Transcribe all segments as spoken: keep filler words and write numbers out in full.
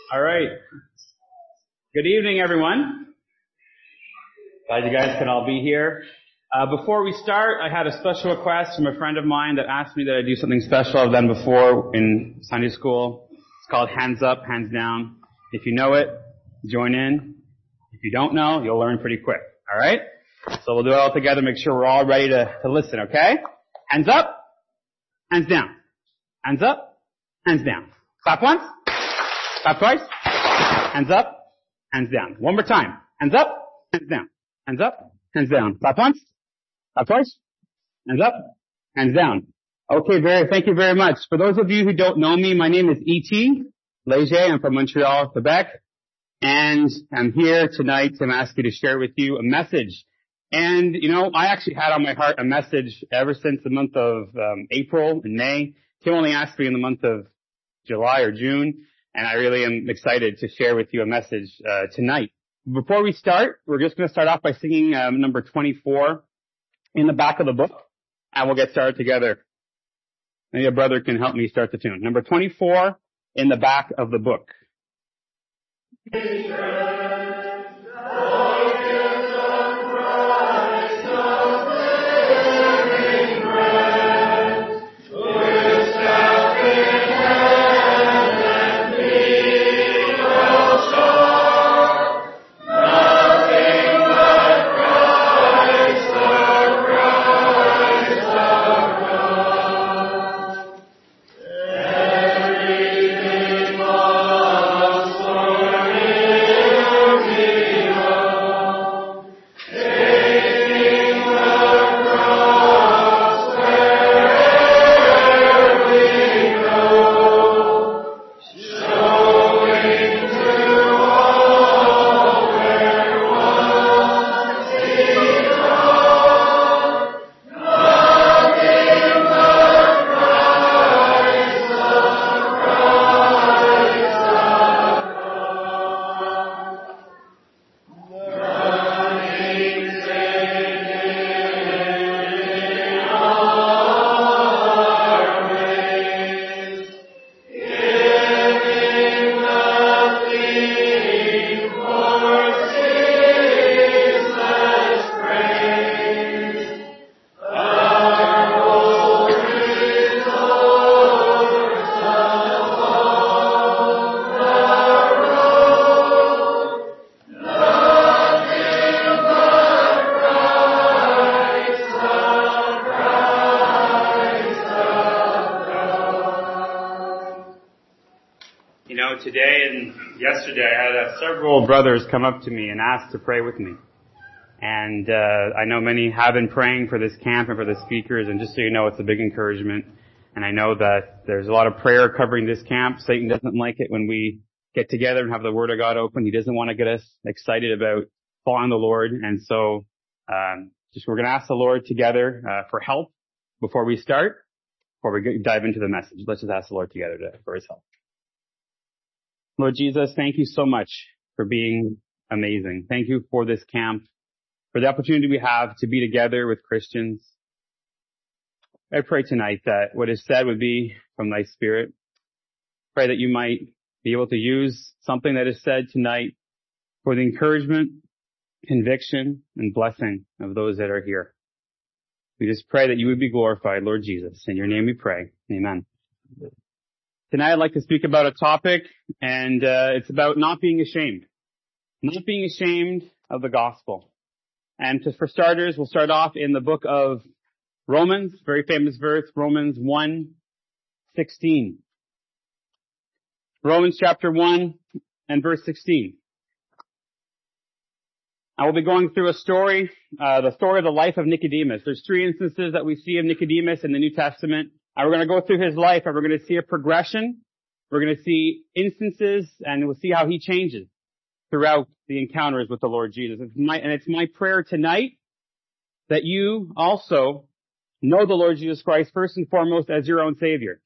All right. Good evening, everyone. Glad you guys can all be here. Uh, before we start, I had a special request from a friend of mine that asked me that I do something special I've done before in Sunday school. It's called Hands Up, Hands Down. If you know it, join in. If you don't know, you'll learn pretty quick. All right? So we'll do it all together, make sure we're all ready to, to listen, okay? Hands up, hands down. Hands up, hands down. Clap once. Clap twice. Hands up, hands down. One more time. Hands up, hands down. Hands up, hands down. Clap once. Clap twice. Hands up, hands down. Okay, very, thank you very much. For those of you who don't know me, my name is E T Leger. I'm from Montreal, Quebec. And I'm here tonight to ask you to share with you a message. And, you know, I actually had on my heart a message ever since the month of um, April and May. Tim only asked me in the month of July or June. And I really am excited to share with you a message uh, tonight. Before we start, we're just going to start off by singing um, number twenty-four in the back of the book, and we'll get started together. Maybe a brother can help me start the tune. Number twenty-four in the back of the book. Today and yesterday, I had uh, several brothers come up to me and ask to pray with me. And uh, I know many have been praying for this camp and for the speakers, and just so you know, it's a big encouragement. And I know that there's a lot of prayer covering this camp. Satan doesn't like it when we get together and have the Word of God open. He doesn't want to get us excited about following the Lord. And so um, just we're going to ask the Lord together uh, for help before we start, before we dive into the message. Let's just ask the Lord together to, for His help. Lord Jesus, thank you so much for being amazing. Thank you for this camp, for the opportunity we have to be together with Christians. I pray tonight that what is said would be from thy Spirit. Pray that you might be able to use something that is said tonight for the encouragement, conviction, and blessing of those that are here. We just pray that you would be glorified, Lord Jesus. In your name we pray. Amen. Tonight I'd like to speak about a topic, and uh, it's about not being ashamed. Not being ashamed of the gospel. And to, for starters, we'll start off in the book of Romans, very famous verse, Romans one sixteen. Romans chapter one and verse sixteen. I will be going through a story, uh, the story of the life of Nicodemus. There's three instances that we see of Nicodemus in the New Testament. And we're going to go through his life, and we're going to see a progression. We're going to see instances, and we'll see how he changes throughout the encounters with the Lord Jesus. It's my, and it's my prayer tonight that you also know the Lord Jesus Christ first and foremost as your own Savior.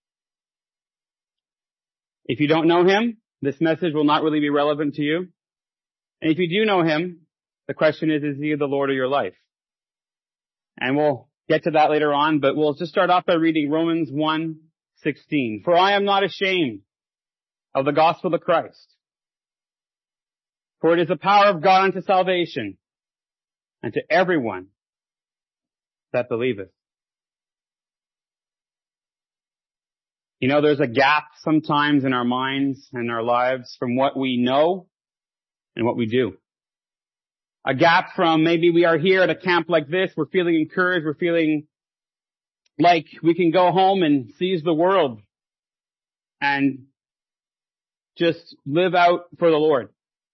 If you don't know Him, this message will not really be relevant to you. And if you do know Him, the question is, is He the Lord of your life? And we'll get to that later on, but we'll just start off by reading Romans one sixteen. For I am not ashamed of the gospel of Christ. For it is the power of God unto salvation, and to everyone that believeth. You know, there's a gap sometimes in our minds and our lives from what we know and what we do. A gap from maybe we are here at a camp like this, we're feeling encouraged, we're feeling like we can go home and seize the world and just live out for the Lord.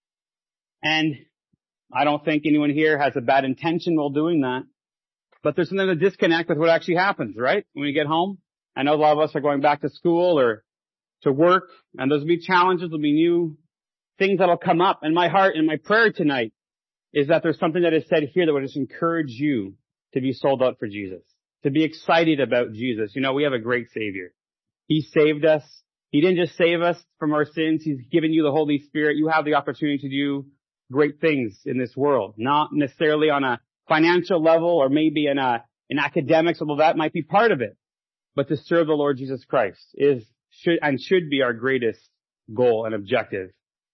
And I don't think anyone here has a bad intention while doing that. But there's something to disconnect with what actually happens, right? When you get home. I know a lot of us are going back to school or to work, and there'll be challenges, there'll be new things that'll come up. And my heart and my prayer tonight is that there's something that is said here that would just encourage you to be sold out for Jesus, to be excited about Jesus. You know, we have a great Savior. He saved us. He didn't just save us from our sins. He's given you the Holy Spirit. You have the opportunity to do great things in this world, not necessarily on a financial level or maybe in a, in academics, although that might be part of it. But to serve the Lord Jesus Christ is, should, and should be our greatest goal and objective.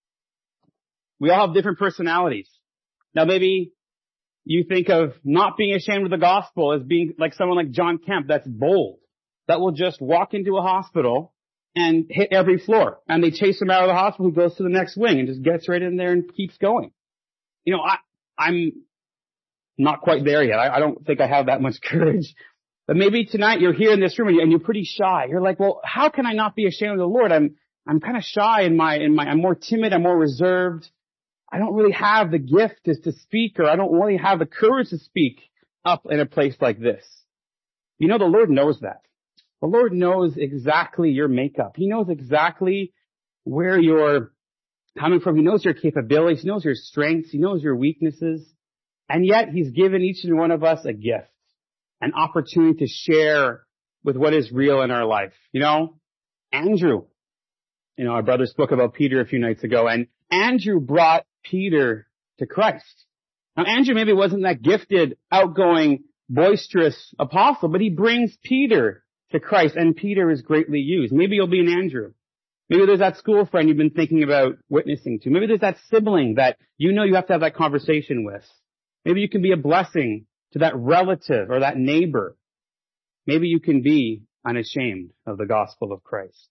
We all have different personalities. Now maybe you think of not being ashamed of the gospel as being like someone like John Kemp that's bold, that will just walk into a hospital and hit every floor. And they chase him out of the hospital, he goes to the next wing and just gets right in there and keeps going. You know, I, I'm not quite there yet. I, I don't think I have that much courage. But maybe tonight you're here in this room and, you, and you're pretty shy. You're like, well, how can I not be ashamed of the Lord? I'm, I'm kind of shy in my, in my, I'm more timid, I'm more reserved. I don't really have the gift to, to speak, or I don't really have the courage to speak up in a place like this. You know, the Lord knows that. The Lord knows exactly your makeup. He knows exactly where you're coming from. He knows your capabilities. He knows your strengths. He knows your weaknesses. And yet He's given each and one of us a gift, an opportunity to share with what is real in our life. You know, Andrew, you know, our brother spoke about Peter a few nights ago, and Andrew brought Peter to Christ. Now, Andrew maybe wasn't that gifted, outgoing, boisterous apostle, but he brings Peter to Christ, and Peter is greatly used. Maybe you'll be an Andrew. Maybe there's that school friend you've been thinking about witnessing to. Maybe there's that sibling that you know you have to have that conversation with. Maybe you can be a blessing to that relative or that neighbor. Maybe you can be unashamed of the gospel of Christ.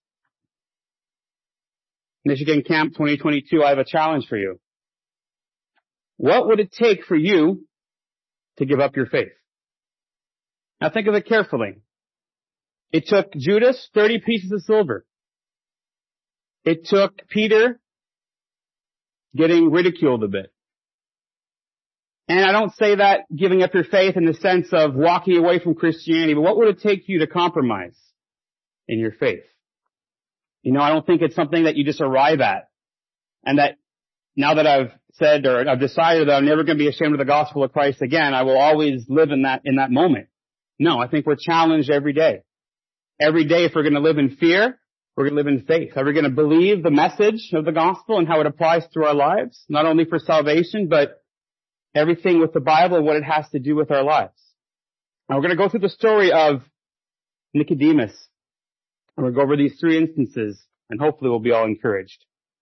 Michigan Camp twenty twenty-two, I have a challenge for you. What would it take for you to give up your faith? Now think of it carefully. It took Judas thirty pieces of silver. It took Peter getting ridiculed a bit. And I don't say that giving up your faith in the sense of walking away from Christianity, but what would it take you to compromise in your faith? You know, I don't think it's something that you just arrive at, and that now that I've said or I've decided that I'm never going to be ashamed of the gospel of Christ again, I will always live in that, in that moment. No, I think we're challenged every day. Every day, if we're going to live in fear, we're going to live in faith. Are we going to believe the message of the gospel and how it applies to our lives? Not only for salvation, but everything with the Bible and what it has to do with our lives. Now we're going to go through the story of Nicodemus. And we'll go over these three instances, and hopefully we'll be all encouraged.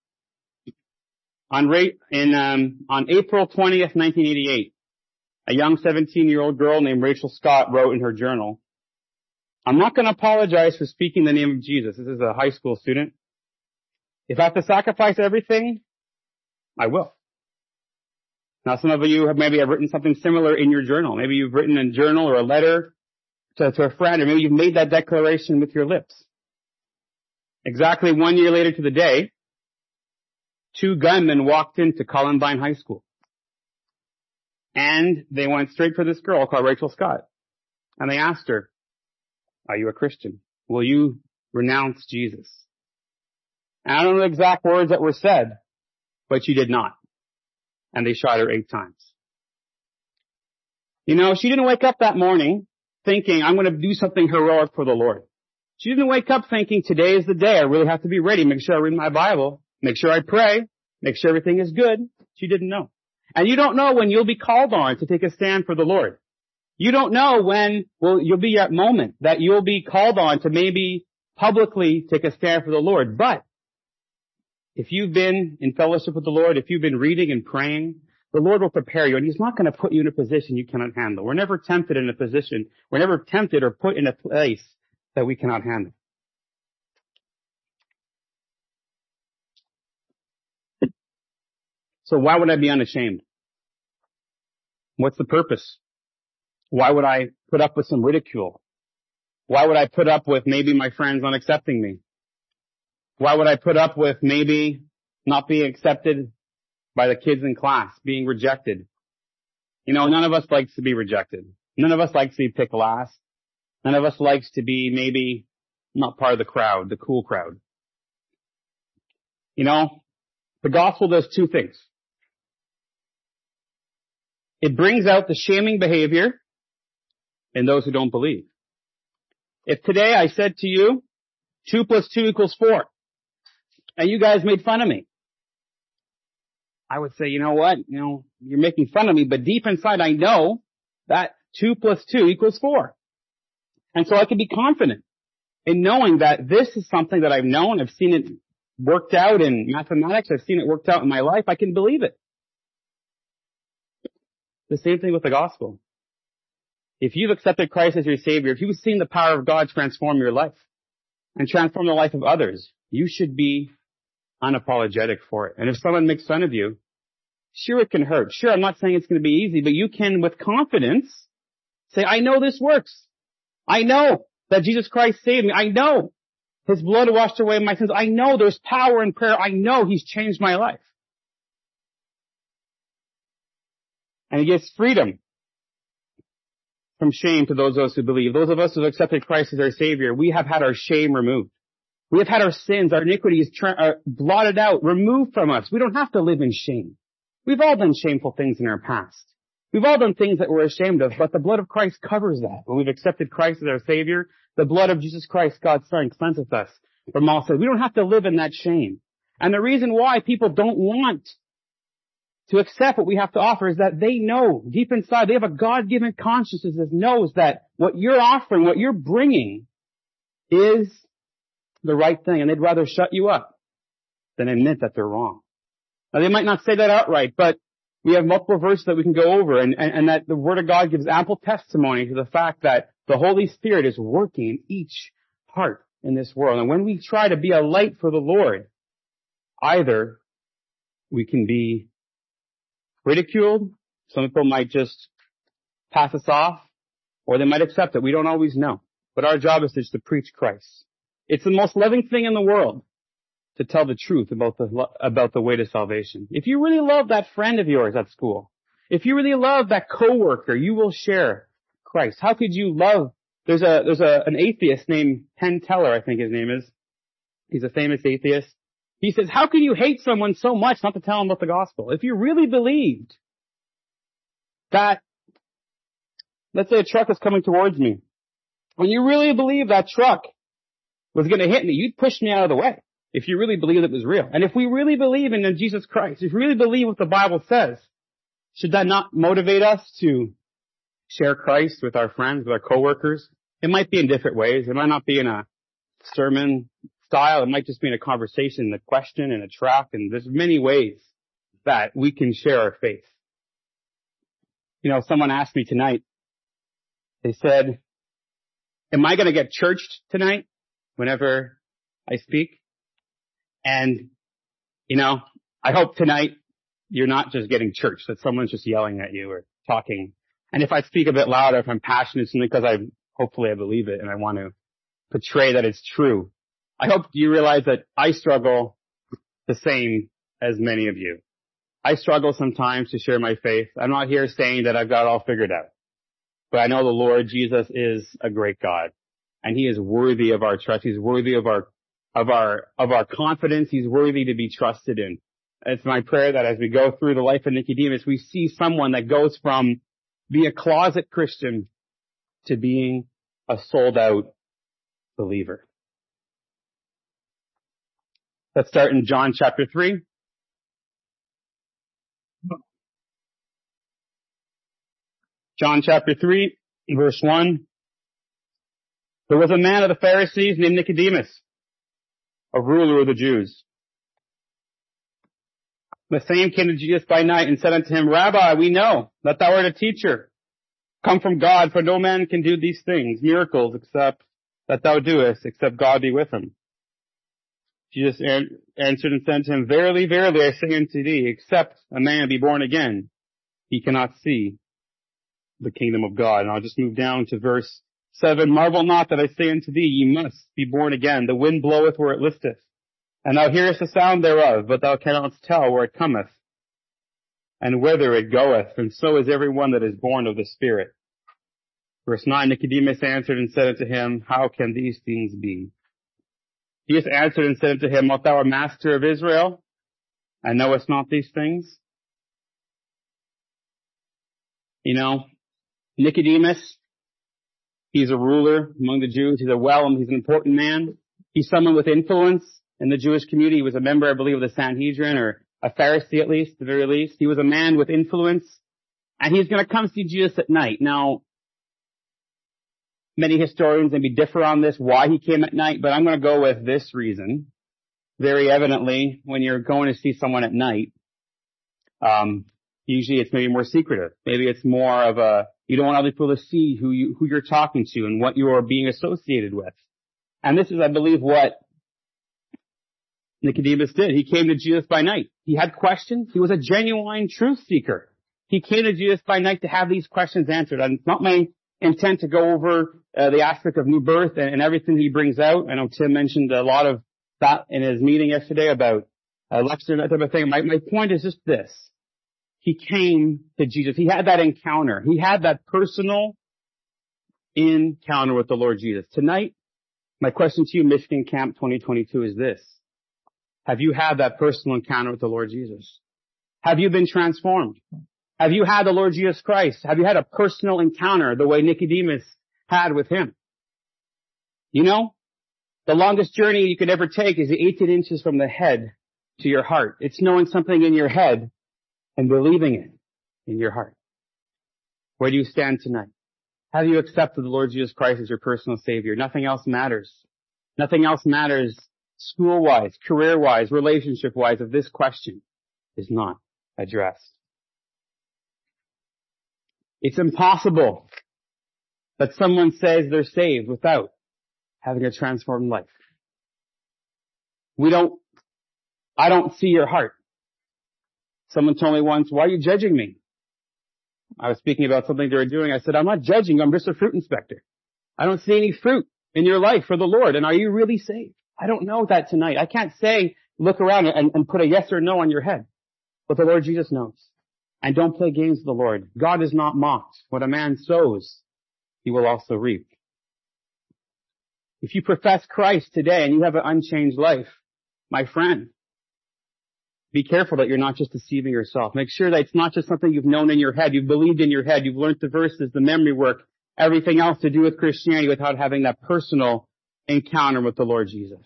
On, rate, in, um, on April twentieth, nineteen eighty-eight, a young seventeen-year-old girl named Rachel Scott wrote in her journal, "I'm not going to apologize for speaking the name of Jesus." This is a high school student. "If I have to sacrifice everything, I will." Now some of you have maybe have written something similar in your journal. Maybe you've written a journal or a letter to, to a friend, or maybe you've made that declaration with your lips. Exactly one year later to the day, two gunmen walked into Columbine High School. And they went straight for this girl called Rachel Scott. And they asked her, "Are you a Christian? Will you renounce Jesus?" And I don't know the exact words that were said, but she did not. And they shot her eight times. You know, she didn't wake up that morning thinking, "I'm going to do something heroic for the Lord." She didn't wake up thinking, "Today is the day. I really have to be ready. Make sure I read my Bible. Make sure I pray. Make sure everything is good." She didn't know. And you don't know when you'll be called on to take a stand for the Lord. You don't know when well, you'll be at moment that you'll be called on to maybe publicly take a stand for the Lord. But If you've been in fellowship with the Lord, if you've been reading and praying, the Lord will prepare you, and He's not going to put you in a position you cannot handle. We're never tempted in a position, we're never tempted or put in a place that we cannot handle. So why would I be unashamed? What's the purpose? Why would I put up with some ridicule? Why would I put up with maybe my friends not accepting me? Why would I put up with maybe not being accepted by the kids in class, being rejected? You know, none of us likes to be rejected. None of us likes to be picked last. None of us likes to be maybe not part of the crowd, the cool crowd. You know, the gospel does two things. It brings out the shaming behavior in those who don't believe. If today I said to you, two plus two equals four, and you guys made fun of me, I would say, you know what? You know, you're making fun of me, but deep inside I know that two plus two equals four. And so I can be confident in knowing that this is something that I've known. I've seen it worked out in mathematics. I've seen it worked out in my life. I can believe it. The same thing with the gospel. If you've accepted Christ as your Savior, if you've seen the power of God transform your life and transform the life of others, you should be unapologetic for it. And if someone makes fun of you, sure, it can hurt. Sure, I'm not saying it's going to be easy, but you can, with confidence, say, I know this works. I know that Jesus Christ saved me. I know His blood washed away my sins. I know there's power in prayer. I know He's changed my life. And He gives freedom from shame to those of us who believe. Those of us who have accepted Christ as our Savior, we have had our shame removed. We have had our sins, our iniquities tra- uh, blotted out, removed from us. We don't have to live in shame. We've all done shameful things in our past. We've all done things that we're ashamed of, but the blood of Christ covers that. When we've accepted Christ as our Savior, the blood of Jesus Christ, God's Son, cleanses us from all sin. We don't have to live in that shame. And the reason why people don't want to accept what we have to offer is that they know deep inside, they have a God-given consciousness that knows that what you're offering, what you're bringing is the right thing, and they'd rather shut you up than admit that they're wrong. Now, they might not say that outright, but we have multiple verses that we can go over, and, and, and that the Word of God gives ample testimony to the fact that the Holy Spirit is working in each heart in this world. And when we try to be a light for the Lord, either we can be ridiculed, some people might just pass us off, or they might accept it. We don't always know. But our job is just to preach Christ. It's the most loving thing in the world to tell the truth about the, about the way to salvation. If you really love that friend of yours at school, if you really love that coworker, you will share Christ. How could you love, there's a, there's a, an atheist named Penn Teller, I think his name is. He's a famous atheist. He says, how can you hate someone so much not to tell them about the gospel? If you really believed that, let's say a truck is coming towards me, when you really believe that truck was going to hit me, you'd push me out of the way if you really believed it was real. And if we really believe in Jesus Christ, if we really believe what the Bible says, should that not motivate us to share Christ with our friends, with our coworkers? It might be in different ways. It might not be in a sermon style. It might just be in a conversation, a question, and a track. And there's many ways that we can share our faith. You know, someone asked me tonight, they said, am I going to get churched tonight whenever I speak? And, you know, I hope tonight you're not just getting churched, that someone's just yelling at you or talking. And if I speak a bit louder, if I'm passionate, it's because I, hopefully I believe it and I want to portray that it's true. I hope you realize that I struggle the same as many of you. I struggle sometimes to share my faith. I'm not here saying that I've got it all figured out. But I know the Lord Jesus is a great God. And He is worthy of our trust. He's worthy of our, of our, of our confidence. He's worthy to be trusted in. It's my prayer that as we go through the life of Nicodemus, we see someone that goes from being a closet Christian to being a sold out believer. Let's start in John chapter three. John chapter three, verse one. There was a man of the Pharisees named Nicodemus, a ruler of the Jews. The same came to Jesus by night and said unto him, Rabbi, we know that thou art a teacher, come from God, for no man can do these things, miracles, except that thou doest, except God be with him. Jesus answered and said to him, Verily, verily, I say unto thee, except a man be born again, he cannot see the kingdom of God. And I'll just move down to verse seven. Marvel not that I say unto thee, ye must be born again. The wind bloweth where it listeth, and thou hearest the sound thereof, but thou cannot tell where it cometh, and whither it goeth. And so is every one that is born of the Spirit. Verse nine, Nicodemus answered and said unto him, How can these things be? Jesus answered and said unto him, Art thou a master of Israel, and knowest not these things? You know, Nicodemus, he's a ruler among the Jews. He's a well, he's an important man. He's someone with influence in the Jewish community. He was a member, I believe, of the Sanhedrin, or a Pharisee at least, at the very least. He was a man with influence, and he's going to come see Jesus at night. Now, many historians maybe differ on this, why he came at night, but I'm going to go with this reason. Very evidently, when you're going to see someone at night, um, usually it's maybe more secretive. Maybe it's more of a, you don't want other people to see who you, who you're talking to and what you are being associated with. And this is, I believe, what Nicodemus did. He came to Jesus by night. He had questions. He was a genuine truth seeker. He came to Jesus by night to have these questions answered. And it's not my intent to go over uh, the aspect of new birth and, and everything he brings out. I know Tim mentioned a lot of that in his meeting yesterday about uh, lecture and that type of thing. My, my point is just this. He came to Jesus. He had that encounter. He had that personal encounter with the Lord Jesus. Tonight, my question to you, Michigan Camp twenty twenty-two, is this. Have you had that personal encounter with the Lord Jesus? Have you been transformed? Have you had the Lord Jesus Christ? Have you had a personal encounter the way Nicodemus had with him? You know, the longest journey you could ever take is eighteen inches from the head to your heart. It's knowing something in your head and believing it in your heart. Where do you stand tonight? Have you accepted the Lord Jesus Christ as your personal Savior? Nothing else matters. Nothing else matters school-wise, career-wise, relationship-wise if this question is not addressed. It's impossible that someone says they're saved without having a transformed life. We don't, I don't see your heart. Someone told me once, why are you judging me? I was speaking about something they were doing. I said, I'm not judging. I'm just a fruit inspector. I don't see any fruit in your life for the Lord. And are you really saved? I don't know that tonight. I can't say, look around and, and put a yes or no on your head. But the Lord Jesus knows. And don't play games with the Lord. God is not mocked. What a man sows, he will also reap. If you profess Christ today and you have an unchanged life, my friend, be careful that you're not just deceiving yourself. Make sure that it's not just something you've known in your head, you've believed in your head, you've learned the verses, the memory work, everything else to do with Christianity without having that personal encounter with the Lord Jesus.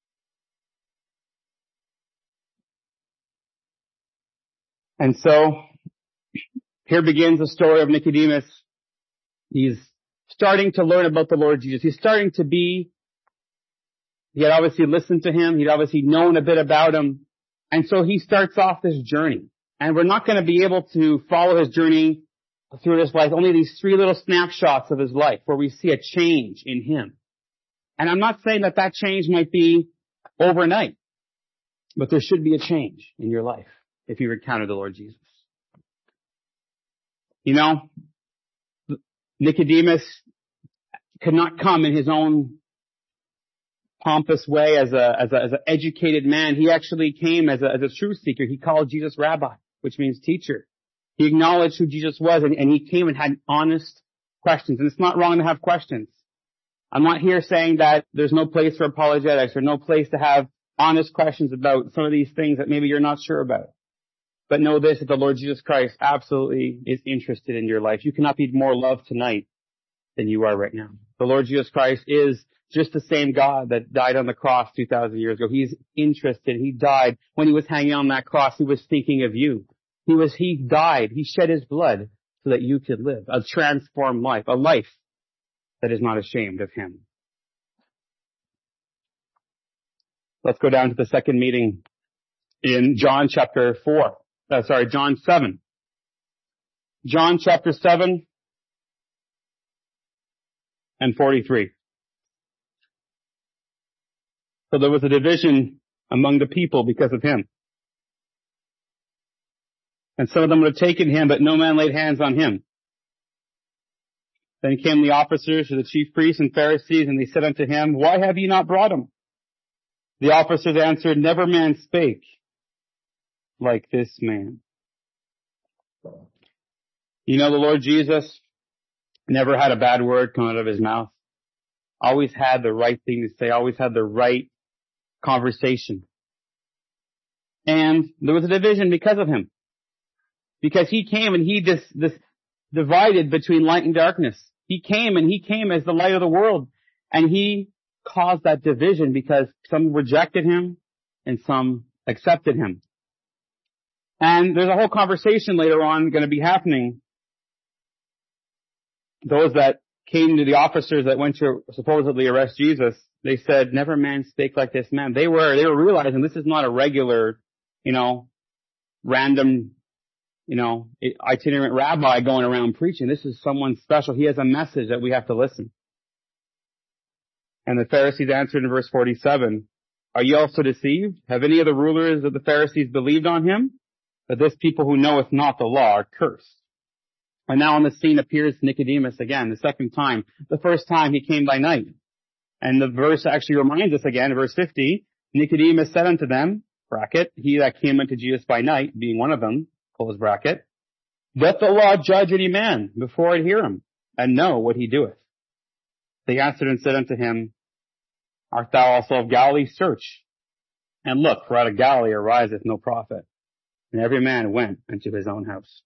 And so, here begins the story of Nicodemus. He's starting to learn about the Lord Jesus. He's starting to be, he had obviously listened to him, he'd obviously known a bit about him. And so he starts off this journey. And we're not going to be able to follow his journey through his life. Only these three little snapshots of his life where we see a change in him. And I'm not saying that that change might be overnight. But there should be a change in your life if you encounter the Lord Jesus. You know, Nicodemus could not come in his own pompous way as a, as a, as an educated man. He actually came as a, as a truth seeker. He called Jesus Rabbi, which means teacher. He acknowledged who Jesus was, and, and he came and had honest questions. And it's not wrong to have questions. I'm not here saying that there's no place for apologetics or no place to have honest questions about some of these things that maybe you're not sure about. But know this, that the Lord Jesus Christ absolutely is interested in your life. You cannot be more loved tonight than you are right now. The Lord Jesus Christ is just the same God that died on the cross two thousand years ago. He's interested. He died. When he was hanging on that cross, he was thinking of you. He was, he died. He shed his blood so that you could live a transformed life, a life that is not ashamed of him. Let's go down to the second meeting in John chapter four. Uh, sorry, John seven. John chapter seven and forty-three. So there was a division among the people because of him. And some of them would have taken him, but no man laid hands on him. Then came the officers to the chief priests and Pharisees, and they said unto him, Why have ye not brought him? The officers answered, Never man spake like this man. You know, the Lord Jesus never had a bad word come out of his mouth. Always had the right thing to say, always had the right conversation. And there was a division because of him. Because he came and he dis, dis, divided between light and darkness. He came and he came as the light of the world. And he caused that division because some rejected him and some accepted him. And there's a whole conversation later on going to be happening. Those that came to the officers that went to supposedly arrest Jesus, they said, Never man spake like this man. They were, they were realizing this is not a regular, you know, random, you know, itinerant rabbi going around preaching. This is someone special. He has a message that we have to listen. And the Pharisees answered in verse forty-seven, Are ye also deceived? Have any of the rulers of the Pharisees believed on him? But this people who knoweth not the law are cursed. And now on the scene appears Nicodemus again, the second time. The first time he came by night. And the verse actually reminds us again, verse fifty, Nicodemus said unto them, bracket, he that came unto Jesus by night, being one of them, close bracket, Doth the law judge any man before it hear him, and know what he doeth? They answered and said unto him, Art thou also of Galilee? Search, and look, for out of Galilee ariseth no prophet. And every man went into his own house.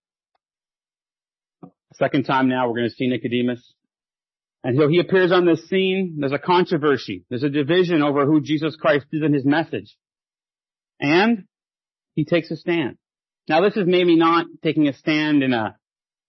Second time now we're going to see Nicodemus. And so he appears on this scene. There's a controversy. There's a division over who Jesus Christ is and his message. And he takes a stand. Now this is maybe not taking a stand in a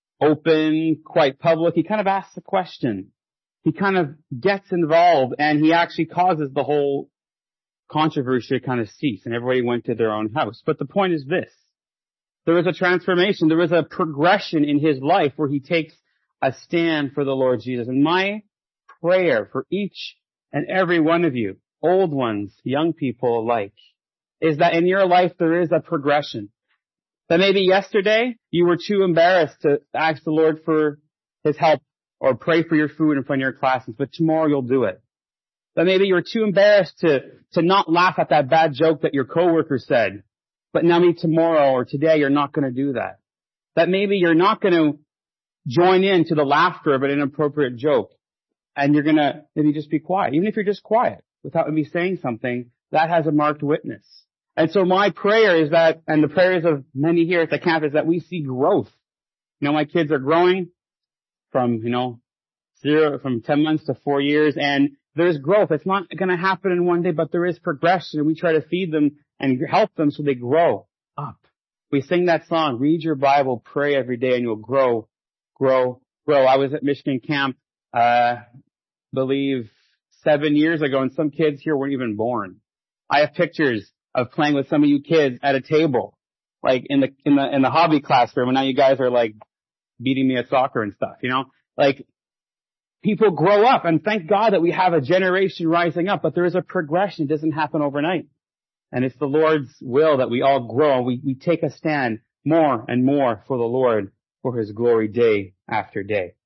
open, quite public. He kind of asks a question. He kind of gets involved and he actually causes the whole controversy to kind of cease and everybody went to their own house. But the point is this. There was a transformation. There was a progression in his life where he takes a stand for the Lord Jesus. And my prayer for each and every one of you, old ones, young people alike, is that in your life there is a progression. That maybe yesterday you were too embarrassed to ask the Lord for his help or pray for your food in front of your classes, but tomorrow you'll do it. That maybe you were too embarrassed to, to not laugh at that bad joke that your coworker said, but now maybe tomorrow or today you're not going to do that. That maybe you're not going to join in to the laughter of an inappropriate joke and you're going to maybe just be quiet. Even if you're just quiet without maybe saying something, that has a marked witness. And so my prayer is that, and the prayers of many here at the camp, is that we see growth. You know, my kids are growing from, you know, zero, from ten months to four years, and there's growth. It's not going to happen in one day, but there is progression, and we try to feed them and help them so they grow up. We sing that song, read your Bible, pray every day, and you'll grow, grow, grow. I was at Michigan camp, uh, believe seven years ago, and some kids here weren't even born. I have pictures of playing with some of you kids at a table, like in the, in the, in the hobby classroom, and now you guys are like beating me at soccer and stuff, you know? Like, people grow up, and thank God that we have a generation rising up, but there is a progression. It doesn't happen overnight. And it's the Lord's will that we all grow. We, we take a stand more and more for the Lord, for his glory day after day.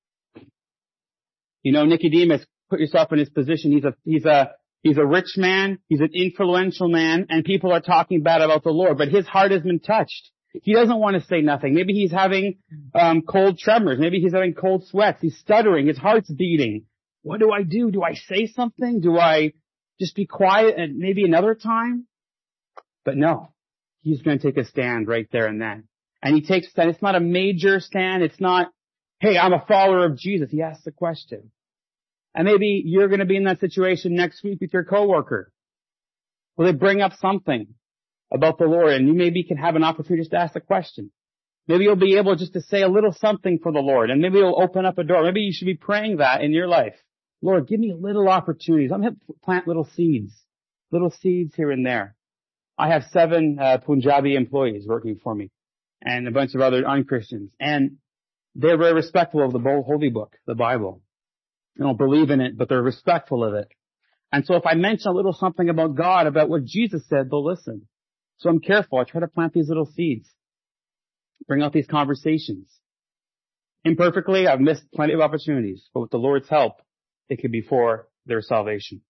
You know, Nicodemus, put yourself in his position. He's a, he's a, He's a rich man, he's an influential man, and people are talking bad about the Lord, but his heart has been touched. He doesn't want to say nothing. Maybe he's having um cold tremors. Maybe he's having cold sweats. He's stuttering. His heart's beating. What do I do? Do I say something? Do I just be quiet and maybe another time? But no, he's going to take a stand right there and then. And he takes a stand. It's not a major stand. It's not, hey, I'm a follower of Jesus. He asks the question. And maybe you're going to be in that situation next week with your coworker. Will they bring up something about the Lord and you maybe can have an opportunity just to ask a question. Maybe you'll be able just to say a little something for the Lord and maybe it'll open up a door. Maybe you should be praying that in your life. Lord, give me little opportunities. I'm going to plant little seeds, little seeds here and there I have seven uh, Punjabi employees working for me and a bunch of other un-Christians. And they're very respectful of the Holy Book, the Bible. They don't believe in it, but they're respectful of it. And so if I mention a little something about God, about what Jesus said, they'll listen. So I'm careful. I try to plant these little seeds, bring out these conversations. Imperfectly, I've missed plenty of opportunities, but with the Lord's help, it could be for their salvation.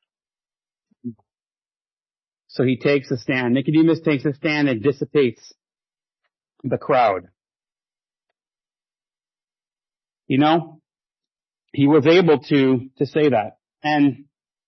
So he takes a stand. Nicodemus takes a stand and dissipates the crowd. You know, he was able to, to say that. And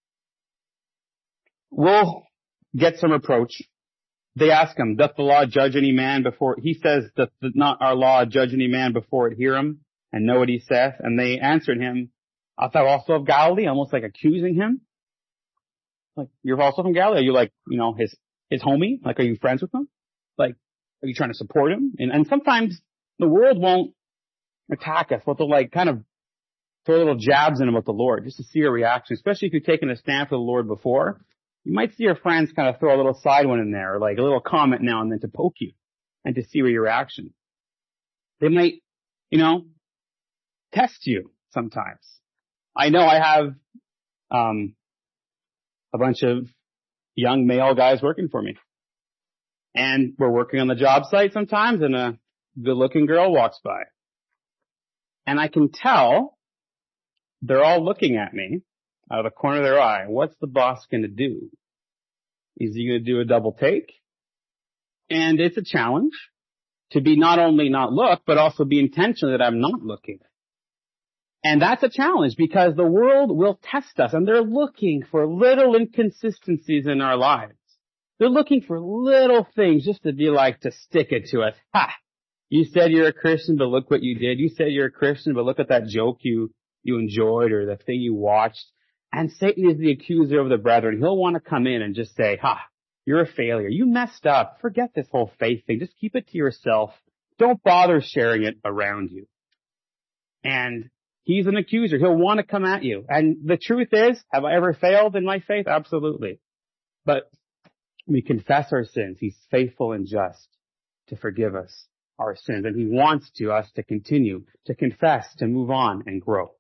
we'll get some reproach. They ask him, doth the law judge any man before, he says, doth not our law judge any man before it hear him and know what he saith? And they answered him, art thou also of Galilee? Almost like accusing him. Like, you're also from Galilee? Are you like, you know, his, his homie? Like, are you friends with him? Like, are you trying to support him? And, and sometimes the world won't attack us, but they'll like kind of throw little jabs in him with the Lord just to see your reaction, especially if you've taken a stand for the Lord before. You might see your friends kind of throw a little side one in there, or like a little comment now and then to poke you and to see your reaction. They might, you know, test you sometimes. I know I have um a bunch of young male guys working for me. And we're working on the job site sometimes, and a good-looking girl walks by. And I can tell they're all looking at me out of the corner of their eye. What's the boss going to do? Is he going to do a double take? And it's a challenge to be not only not look, but also be intentional that I'm not looking. And that's a challenge because the world will test us, and they're looking for little inconsistencies in our lives. They're looking for little things just to be like, to stick it to us. Ha! You said you're a Christian, but look what you did. You said you're a Christian, but look at that joke you, you enjoyed or the thing you watched. And Satan is the accuser of the brethren. He'll want to come in and just say, ha, you're a failure. You messed up. Forget this whole faith thing. Just keep it to yourself. Don't bother sharing it around you. And he's an accuser. He'll want to come at you. And the truth is, have I ever failed in my faith? Absolutely. But we confess our sins. He's faithful and just to forgive us our sins. And he wants to us to continue to confess, to move on and grow.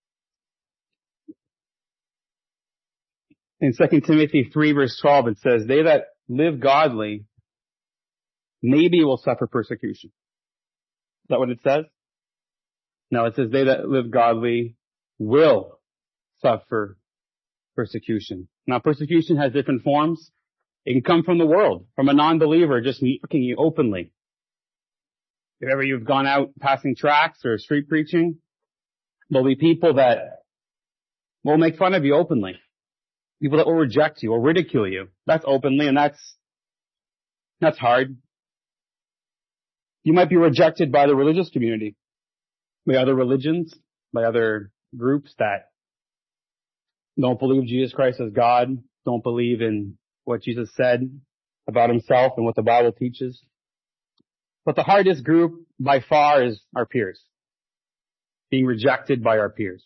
In Second Timothy three verse twelve, it says, they that live godly maybe will suffer persecution. Is that what it says? No, it says they that live godly will suffer persecution. Now, persecution has different forms. It can come from the world, from a non-believer just mocking you openly. If ever you've gone out passing tracts or street preaching, there'll be people that will make fun of you openly. People that will reject you or ridicule you. That's openly, and that's, that's hard. You might be rejected by the religious community, by other religions, by other groups that don't believe Jesus Christ as God, don't believe in what Jesus said about himself and what the Bible teaches. But the hardest group by far is our peers. Being rejected by our peers.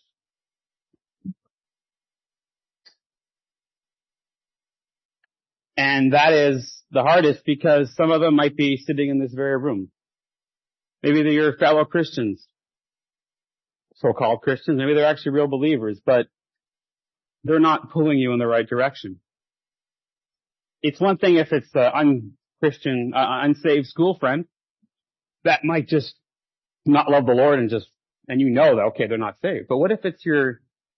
And that is the hardest because some of them might be sitting in this very room. Maybe they're your fellow Christians, so-called Christians. Maybe they're actually real believers, but they're not pulling you in the right direction. It's one thing if it's an un-Christian, uh, unsaved school friend that might just not love the Lord and just, and you know that, okay, they're not saved. But what if it's your,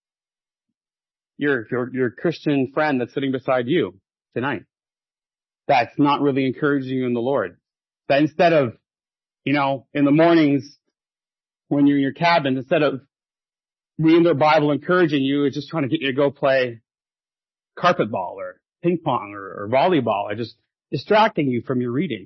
your, your, your Christian friend that's sitting beside you tonight that's not really encouraging you in the Lord? That instead of, you know, in the mornings when you're in your cabin, instead of reading their Bible, encouraging you, it's just trying to get you to go play carpet ball or ping pong or, or volleyball, or just distracting you from your reading.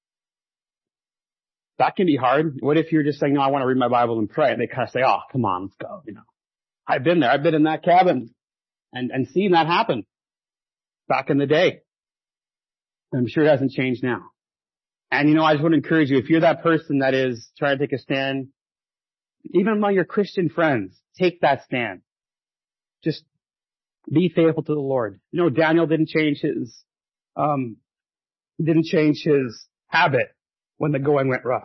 That can be hard. What if you're just saying, no, I want to read my Bible and pray, and they kind of say, oh, come on, let's go, you know. I've been there. I've been in that cabin and, and seen that happen back in the day. I'm sure it hasn't changed now. And you know, I just want to encourage you, if you're that person that is trying to take a stand, even among your Christian friends, take that stand. Just be faithful to the Lord. You know, Daniel didn't change his, um, He didn't change his habit when the going went rough.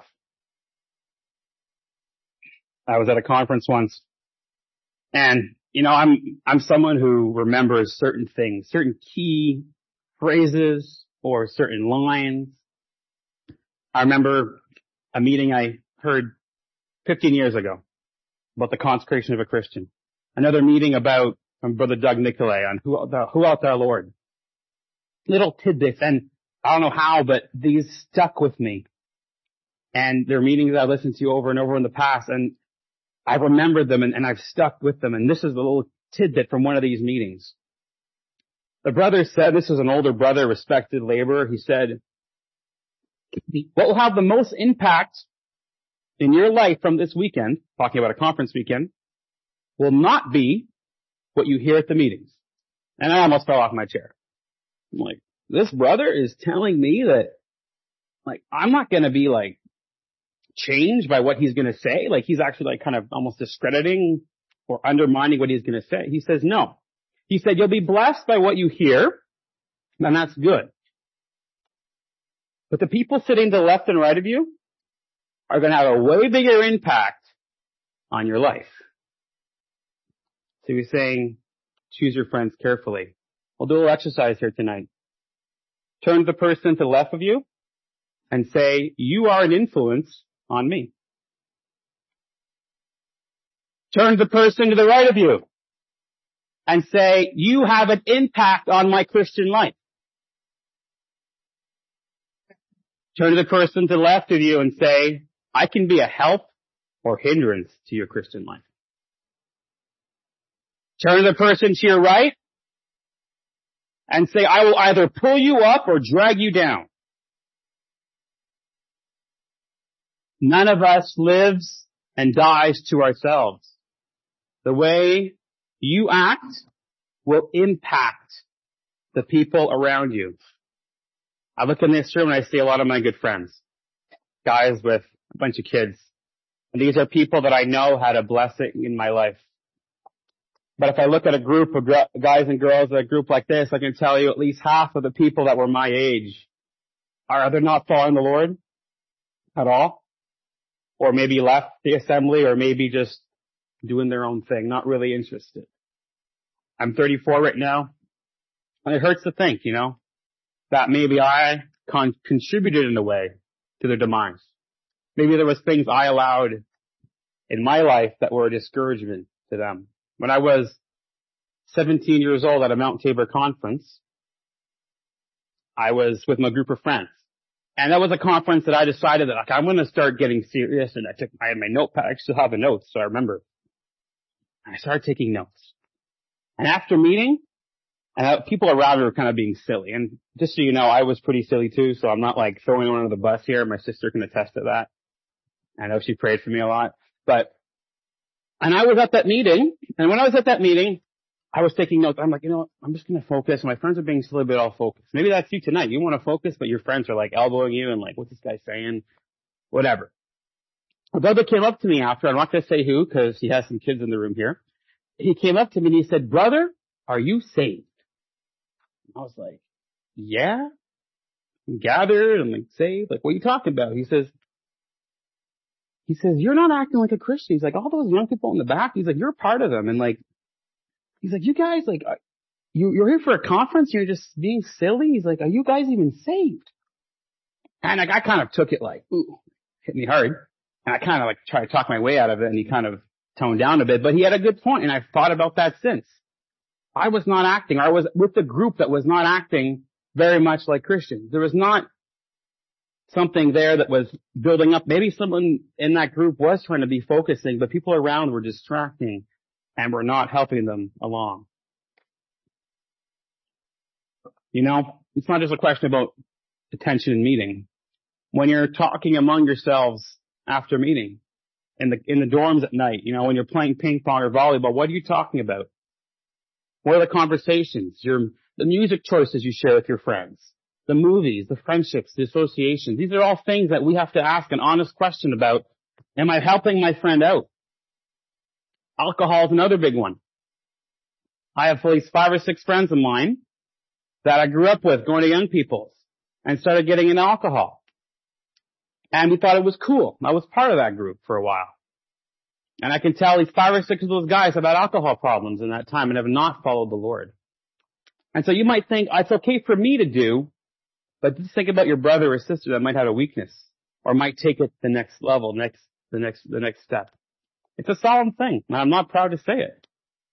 I was at a conference once, and, you know, I'm, I'm someone who remembers certain things, certain key phrases or certain lines. I remember a meeting I heard fifteen years ago about the consecration of a Christian. Another meeting about from Brother Doug Nicolay on who, the, who art thou, Lord. Little tidbits, and I don't know how, but these stuck with me. And they're meetings I listened to over and over in the past, and I've remembered them and, and I've stuck with them. And this is a little tidbit from one of these meetings. The brother said, this is an older brother, respected laborer. He said, what will have the most impact in your life from this weekend, talking about a conference weekend, will not be what you hear at the meetings. And I almost fell off my chair. I'm like, this brother is telling me that, like, I'm not going to be like changed by what he's going to say. Like, he's actually like kind of almost discrediting or undermining what he's going to say. He says, no. He said, you'll be blessed by what you hear, and that's good. But the people sitting to the left and right of you are going to have a way bigger impact on your life. So he's saying, choose your friends carefully. We'll do a little exercise here tonight. Turn to the person to the left of you and say, you are an influence on me. Turn to the person to the right of you and say, you have an impact on my Christian life. Turn to the person to the left of you and say, I can be a help or hindrance to your Christian life. Turn to the person to your right and say, I will either pull you up or drag you down. None of us lives and dies to ourselves. The way you act will impact the people around you. I look in this room and I see a lot of my good friends, guys with a bunch of kids. And these are people that I know had a blessing in my life. But if I look at a group of guys and girls, a group like this, I can tell you at least half of the people that were my age are either not following the Lord at all, or maybe left the assembly, or maybe just doing their own thing, not really interested. I'm thirty-four right now, and it hurts to think, you know, that maybe I con- contributed in a way to their demise. Maybe there was things I allowed in my life that were a discouragement to them. When I was seventeen years old at a Mount Tabor conference, I was with my group of friends. And that was a conference that I decided that, like, I'm going to start getting serious. And I took, I had my notepad. I still have the notes, so I remember. And I started taking notes. And after meeting, and people around me were kind of being silly. And just so you know, I was pretty silly too, so I'm not like throwing one under the bus here. My sister can attest to that. I know she prayed for me a lot. But, and I was at that meeting, and when I was at that meeting, I was taking notes. I'm like, you know what? I'm just going to focus. My friends are being silly, but I'll focus. Maybe that's you tonight. You want to focus, but your friends are like elbowing you and like, what's this guy saying? Whatever. A brother came up to me after. I'm not going to say who because he has some kids in the room here. He came up to me and he said, brother, are you saved? I was like, yeah. I'm gathered. I'm like, saved. Like, what are you talking about? He says, he says, you're not acting like a Christian. He's like, all those young people in the back. He's like, you're part of them. And like, he's like, you guys, like, you, you're here for a conference. You're just being silly. He's like, are you guys even saved? And like, I kind of took it like, ooh, hit me hard. And I kind of like tried to talk my way out of it. And he kind of toned down a bit, but he had a good point. And I've thought about that since. I was not acting. I was with the group that was not acting very much like Christians. There was not something there that was building up. Maybe someone in that group was trying to be focusing, but people around were distracting and were not helping them along. You know, it's not just a question about attention in meeting. When you're talking among yourselves after meeting, in the in the dorms at night, you know, when you're playing ping pong or volleyball, what are you talking about? What are the conversations? Your the music choices you share with your friends, the movies, the friendships, the associations. These are all things that we have to ask an honest question about. Am I helping my friend out? Alcohol is another big one. I have at least five or six friends of mine that I grew up with going to young people's. and started getting into alcohol. And we thought it was cool. I was part of that group for a while. And I can tell at least five or six of those guys have had alcohol problems in that time and have not followed the Lord. And so you might think, it's okay for me to do, but just think about your brother or sister that might have a weakness or might take it to the next level, next, the next, the next step. It's a solemn thing, and I'm not proud to say it.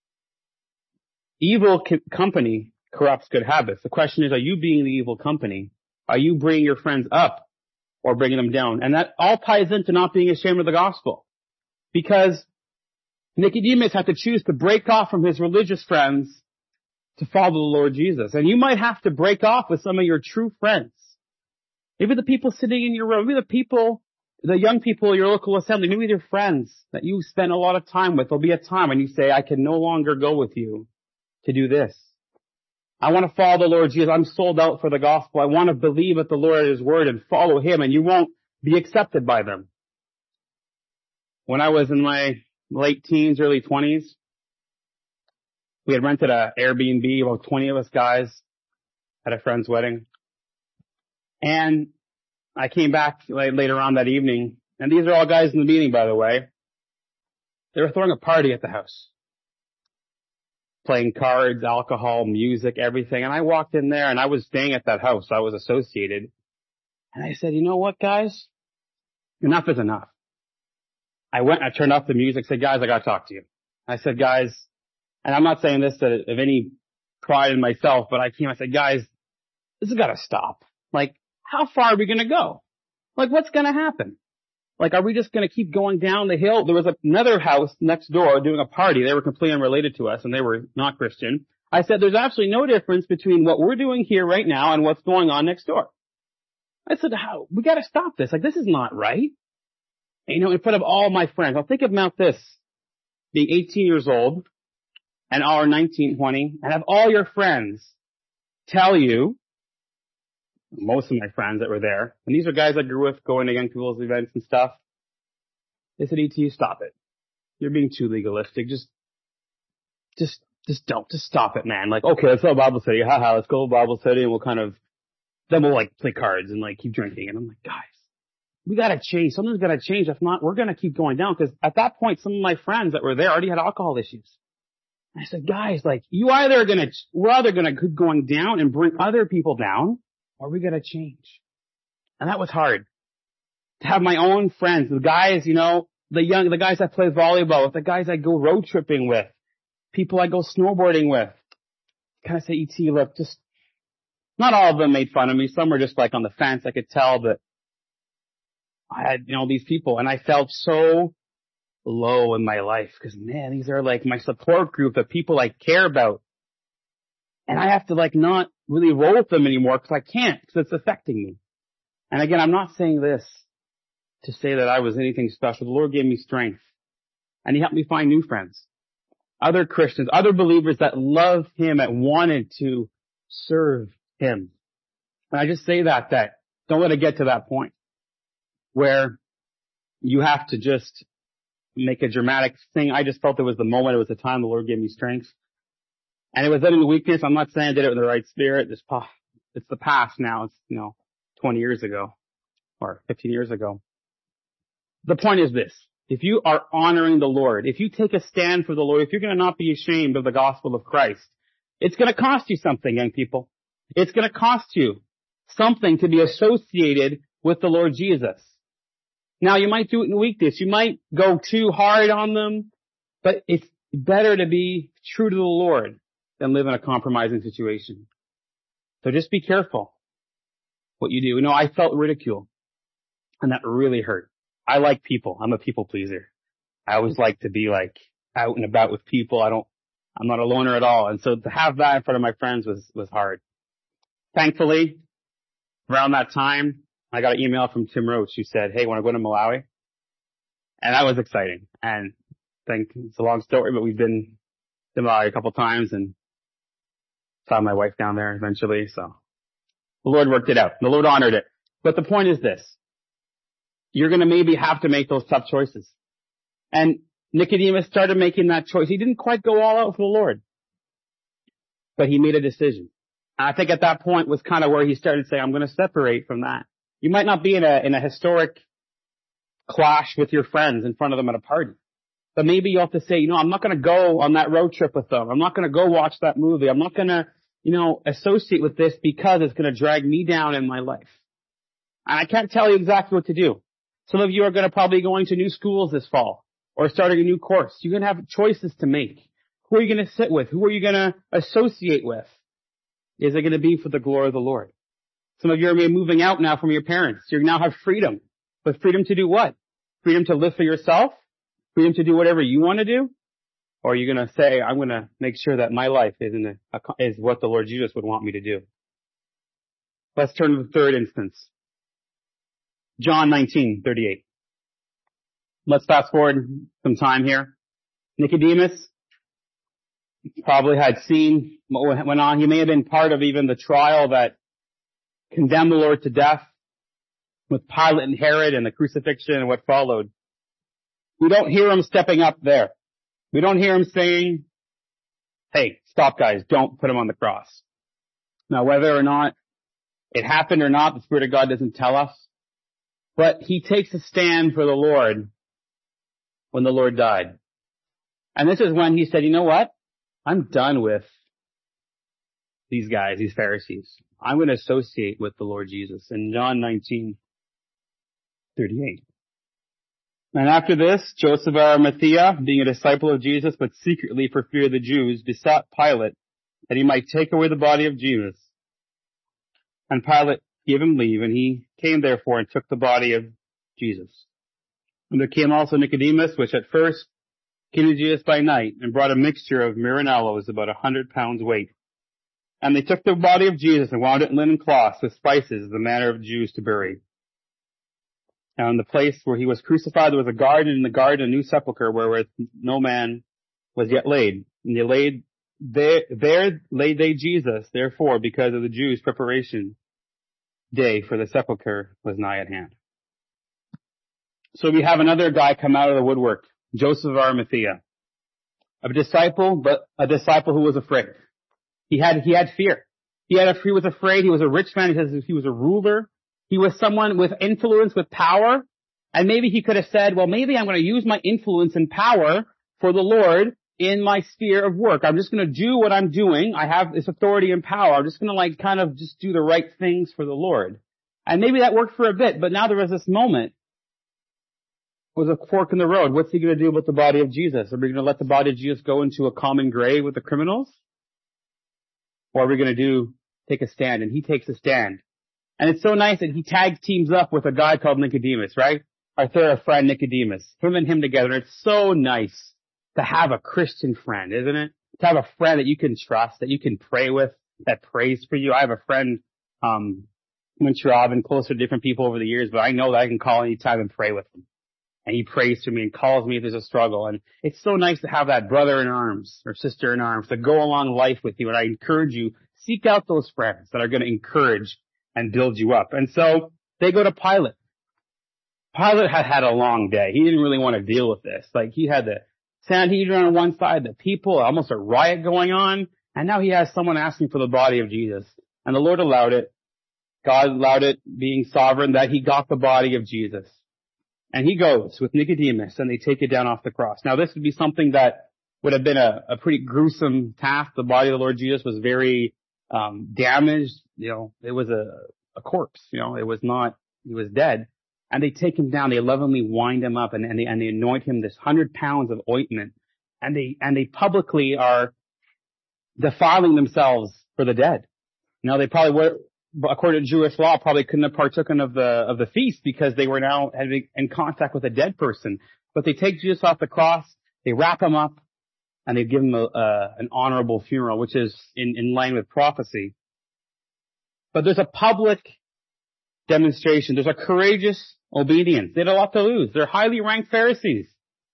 Evil co- company corrupts good habits. The question is, are you being the evil company? Are you bringing your friends up or bringing them down? And that all ties into not being ashamed of the gospel. Because Nicodemus had to choose to break off from his religious friends to follow the Lord Jesus. And you might have to break off with some of your true friends. Maybe the people sitting in your room, maybe the people, the young people in your local assembly, maybe your friends that you spend a lot of time with. There'll be a time when you say, I can no longer go with you to do this. I want to follow the Lord Jesus. I'm sold out for the gospel. I want to believe at the Lord at His word and follow Him, and you won't be accepted by them. When I was in my late teens, early twenties, we had rented a Airbnb, about twenty of us guys at a friend's wedding. And I came back later on that evening, and these are all guys in the meeting, by the way. They were throwing a party at the house. Playing cards, alcohol, music, everything. And I walked in there, and I was staying at that house. I was associated. And I said, you know what, guys? Enough is enough. I went, I turned off the music, said, guys, I gotta talk to you. I said, guys, and I'm not saying this of any pride in myself, but I came, I said, guys, this has gotta stop. Like, how far are we gonna go? Like, what's gonna happen? Like, are we just gonna keep going down the hill? There was another house next door doing a party. They were completely unrelated to us, and they were not Christian. I said, there's absolutely no difference between what we're doing here right now and what's going on next door. I said, how? We gotta stop this. Like, this is not right. And, you know, in front of all my friends, I'll think about this, being eighteen years old, and all are nineteen, twenty, and have all your friends tell you, most of my friends that were there, and these are guys I grew with going to young people's events and stuff, they said, E T, stop it. You're being too legalistic. Just, just, just don't. Just stop it, man. Like, okay, let's go to Bible study. Haha, let's go to Bible study, and we'll kind of, then we'll like play cards and like keep drinking. And I'm like, guys, we gotta change. Something's gotta change. If not, we're gonna keep going down. Because at that point, some of my friends that were there already had alcohol issues. I said, guys, like, you either are gonna, we're either gonna keep going down and bring other people down, or we gotta change. And that was hard. To have my own friends, the guys, you know, the young, the guys I play volleyball with, the guys I go road tripping with, people I go snowboarding with, kind of say, E T, look, just, not all of them made fun of me. Some were just like on the fence. I could tell that I had, you know, these people, and I felt so low in my life because, man, these are like my support group, the people I care about. And I have to like not really roll with them anymore because I can't, because it's affecting me. And again, I'm not saying this to say that I was anything special. The Lord gave me strength, and He helped me find new friends, other Christians, other believers that love Him and wanted to serve Him. And I just say that, that don't let it get to that point where you have to just make a dramatic thing. I just felt it was the moment. It was the time the Lord gave me strength. And it was in the weakness. I'm not saying I did it with the right spirit. It's, it's the past now. It's, you know, twenty years ago or fifteen years ago. The point is this. If you are honoring the Lord, if you take a stand for the Lord, if you're going to not be ashamed of the gospel of Christ, it's going to cost you something, young people. It's going to cost you something to be associated with the Lord Jesus. Now, you might do it in weakness. You might go too hard on them, but it's better to be true to the Lord than live in a compromising situation. So just be careful what you do. You know, I felt ridicule, and that really hurt. I like people. I'm a people pleaser. I always like to be like out and about with people. I don't, I'm not a loner at all. And so to have that in front of my friends was, was hard. Thankfully, around that time, I got an email from Tim Roach who said, hey, want to go to Malawi? And that was exciting. And I think it's a long story, but we've been to Malawi a couple times and saw my wife down there eventually. So the Lord worked it out. The Lord honored it. But the point is this. You're going to maybe have to make those tough choices. And Nicodemus started making that choice. He didn't quite go all out for the Lord, but he made a decision. And I think at that point was kind of where he started saying, I'm going to separate from that. You might not be in a, in a historic clash with your friends in front of them at a party. But maybe you have to say, you know, I'm not going to go on that road trip with them. I'm not going to go watch that movie. I'm not going to, you know, associate with this because it's going to drag me down in my life. And I can't tell you exactly what to do. Some of you are going to probably be going to new schools this fall or starting a new course. You're going to have choices to make. Who are you going to sit with? Who are you going to associate with? Is it going to be for the glory of the Lord? Some of you are moving out now from your parents. You now have freedom. But freedom to do what? Freedom to live for yourself? Freedom to do whatever you want to do? Or are you going to say, I'm going to make sure that my life is, in a, is what the Lord Jesus would want me to do? Let's turn to the third instance. John nineteen thirty-eight. Let's fast forward some time here. Nicodemus probably had seen what went on. He may have been part of even the trial that condemned the Lord to death with Pilate and Herod and the crucifixion and what followed. We don't hear him stepping up there. We don't hear him saying, hey, stop guys, don't put him on the cross. Now whether or not it happened or not, the Spirit of God doesn't tell us. But he takes a stand for the Lord when the Lord died. And this is when he said, you know what? I'm done with these guys, these Pharisees. I'm going to associate with the Lord Jesus. In John nineteen thirty-eight. And after this, Joseph of Arimathea, being a disciple of Jesus, but secretly for fear of the Jews, besought Pilate that he might take away the body of Jesus. And Pilate gave him leave, and he came therefore and took the body of Jesus. And there came also Nicodemus, which at first came to Jesus by night, and brought a mixture of myrrh and aloes, about a hundred pounds weight. And they took the body of Jesus and wound it in linen cloths with spices, the manner of Jews to bury. Now in the place where he was crucified, there was a garden, in the garden a new sepulchre, wherewith no man was yet laid. And they laid there, there laid they Jesus, therefore, because of the Jews' preparation day, for the sepulchre was nigh at hand. So we have another guy come out of the woodwork, Joseph of Arimathea, a disciple, but a disciple who was afraid. He had he had fear. He had a, he was afraid. He was a rich man. He says he was a ruler. He was someone with influence, with power. And maybe he could have said, well, maybe I'm going to use my influence and power for the Lord in my sphere of work. I'm just going to do what I'm doing. I have this authority and power. I'm just going to like kind of just do the right things for the Lord. And maybe that worked for a bit, but now there was this moment. It was a fork in the road. What's he going to do about the body of Jesus? Are we going to let the body of Jesus go into a common grave with the criminals? Or are we going to do, take a stand? And he takes a stand. And it's so nice that he tags teams up with a guy called Nicodemus, right? Our third friend Nicodemus. Him and him together. It's so nice to have a Christian friend, isn't it? To have a friend that you can trust, that you can pray with, that prays for you. I have a friend, um, I'm sure I've been closer to different people over the years, but I know that I can call anytime and pray with him. And he prays for me and calls me if there's a struggle. And it's so nice to have that brother in arms or sister in arms to go along life with you. And I encourage you, seek out those friends that are going to encourage and build you up. And so they go to Pilate. Pilate had had a long day. He didn't really want to deal with this. Like he had the Sanhedrin on one side, the people, almost a riot going on. And now he has someone asking for the body of Jesus. And the Lord allowed it. God allowed it, being sovereign, that he got the body of Jesus. And he goes with Nicodemus and they take it down off the cross. Now this would be something that would have been a, a pretty gruesome task. The body of the Lord Jesus was very um damaged. You know, it was a, a corpse. You know, it was not, he was dead. And they take him down, they lovingly wind him up and, and they and they anoint him this hundred pounds of ointment. And they and they publicly are defiling themselves for the dead. You know, they probably were, according to Jewish law, probably couldn't have partaken of the of the feast because they were now having in contact with a dead person. But they take Jesus off the cross, they wrap him up, and they give him a, uh, an honorable funeral, which is in, in line with prophecy. But there's a public demonstration. There's a courageous obedience. They had a lot to lose. They're highly ranked Pharisees.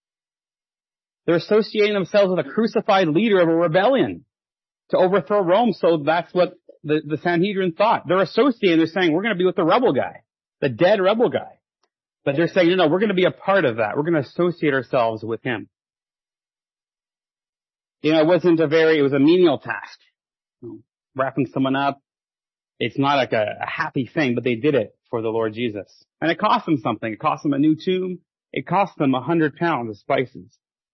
They're associating themselves with a crucified leader of a rebellion to overthrow Rome. So that's what the, the Sanhedrin thought. They're associating, they're saying, we're going to be with the rebel guy, the dead rebel guy. But they're saying, no, no, we're going to be a part of that. We're going to associate ourselves with him. You know, it wasn't a very, it was a menial task. wrapping someone up. It's not like a, a happy thing, but they did it for the Lord Jesus. And it cost them something. It cost them a new tomb. It cost them a hundred pounds of spices.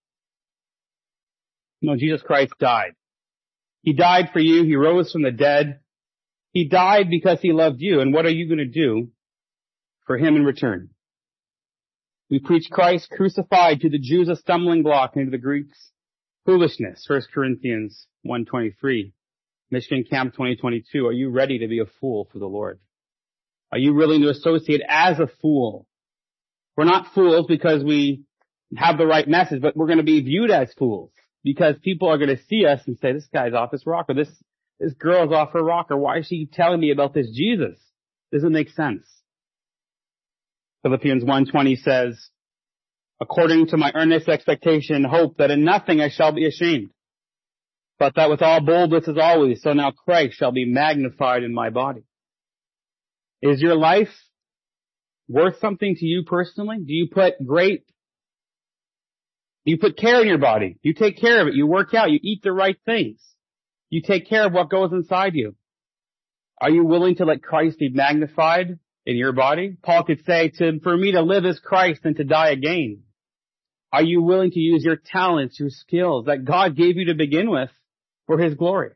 No, Jesus Christ died. He died for you. He rose from the dead. He died because he loved you. And what are you going to do for him in return? We preach Christ crucified, to the Jews a stumbling block, and to the Greeks foolishness. First Corinthians one twenty-three. Michigan Camp twenty twenty-two. Are you ready to be a fool for the Lord? Are you willing to associate as a fool? We're not fools because we have the right message, but we're going to be viewed as fools because people are going to see us and say, this guy's off his rocker. This, this girl's off her rocker. Why is she telling me about this Jesus? Doesn't make sense. Philippians one twenty says, according to my earnest expectation and hope that in nothing I shall be ashamed, but that with all boldness as always, so now Christ shall be magnified in my body. Is your life worth something to you personally? Do you put great, do you put care in your body? You take care of it. You work out. You eat the right things. You take care of what goes inside you. Are you willing to let Christ be magnified in your body? Paul could say, to, for me to live is Christ and to die again. Are you willing to use your talents, your skills that God gave you to begin with for his glory?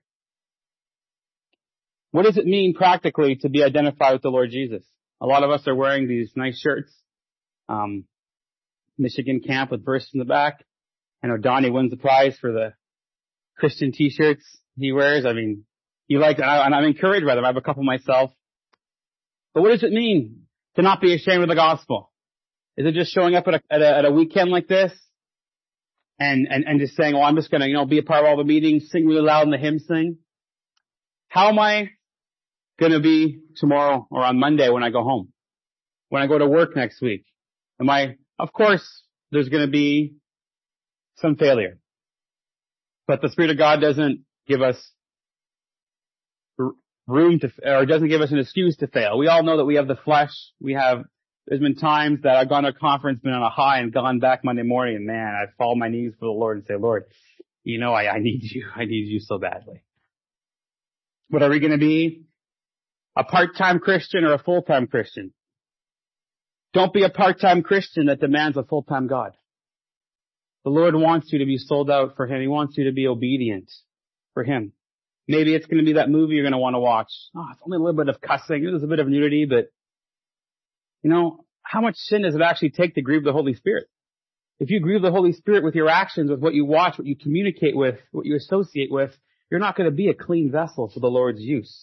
What does it mean practically to be identified with the Lord Jesus? A lot of us are wearing these nice shirts. Um, Michigan Camp with verses in the back. I know Donnie wins the prize for the Christian t-shirts he wears. I mean, he likes it, and I'm encouraged by them. I have a couple myself. But what does it mean to not be ashamed of the gospel? Is it just showing up at a, at a, at a weekend like this and, and, and just saying, oh, I'm just going to, you know, be a part of all the meetings, sing really loud in the hymn sing? How am I going to be tomorrow or on Monday when I go home? When I go to work next week? Am I, of course, there's going to be some failure. But the Spirit of God doesn't give us room to, or doesn't give us an excuse to fail. We all know that we have the flesh. We have, there's been times that I've gone to a conference, been on a high, and gone back Monday morning, and man, I fall on my knees for the Lord and say, Lord, you know, I, I need you. I need you so badly. But are we going to be a part-time Christian or a full-time Christian? Don't be a part-time Christian that demands a full-time God. The Lord wants you to be sold out for him. He wants you to be obedient for him. Maybe it's going to be that movie you're going to want to watch. Oh, it's only a little bit of cussing. There's a bit of nudity, but you know, how much sin does it actually take to grieve the Holy Spirit? If you grieve the Holy Spirit with your actions, with what you watch, what you communicate with, what you associate with, you're not going to be a clean vessel for the Lord's use.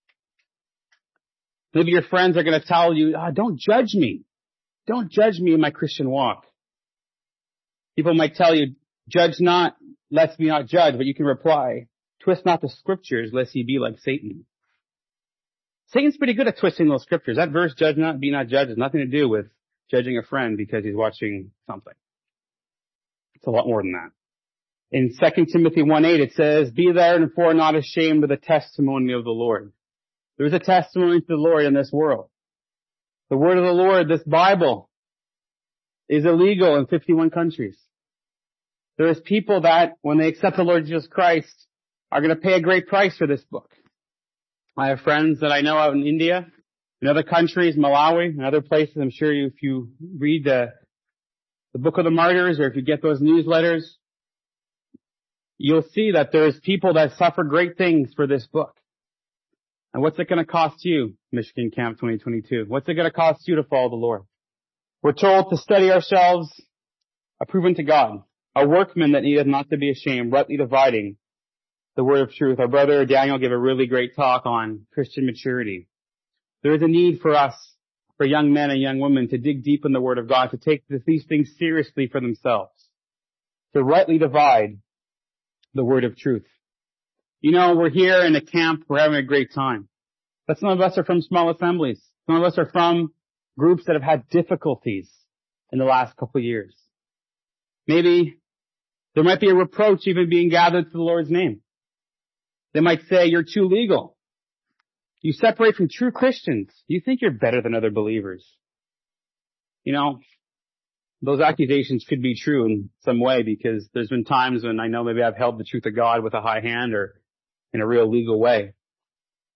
Maybe your friends are going to tell you, oh, don't judge me. Don't judge me in my Christian walk. People might tell you, judge not, lest me not judge, but you can reply, twist not the scriptures, lest ye be like Satan. Satan's pretty good at twisting those scriptures. That verse, judge not, be not judged, has nothing to do with judging a friend because he's watching something. It's a lot more than that. In Second Timothy one eight, it says, be therefore not ashamed of the testimony of the Lord. There is a testimony to the Lord in this world. The word of the Lord, this Bible, is illegal in fifty-one countries. There is people that, when they accept the Lord Jesus Christ, are going to pay a great price for this book. I have friends that I know out in India, in other countries, Malawi, and other places. I'm sure you, if you read the, the Book of the Martyrs, or if you get those newsletters, you'll see that there's people that suffer great things for this book. And what's it going to cost you, Michigan Camp twenty twenty-two? What's it going to cost you to follow the Lord? We're told to study ourselves, approved unto God, a workman that needeth not to be ashamed, rightly dividing the word of truth. Our brother Daniel gave a really great talk on Christian maturity. There is a need for us, for young men and young women, to dig deep in the word of God, to take these things seriously for themselves, to rightly divide the word of truth. You know, we're here in a camp, we're having a great time. But some of us are from small assemblies. Some of us are from groups that have had difficulties in the last couple of years. Maybe there might be a reproach even being gathered to the Lord's name. They might say, you're too legal. You separate from true Christians. You think you're better than other believers. You know, those accusations could be true in some way, because there's been times when I know maybe I've held the truth of God with a high hand or in a real legal way.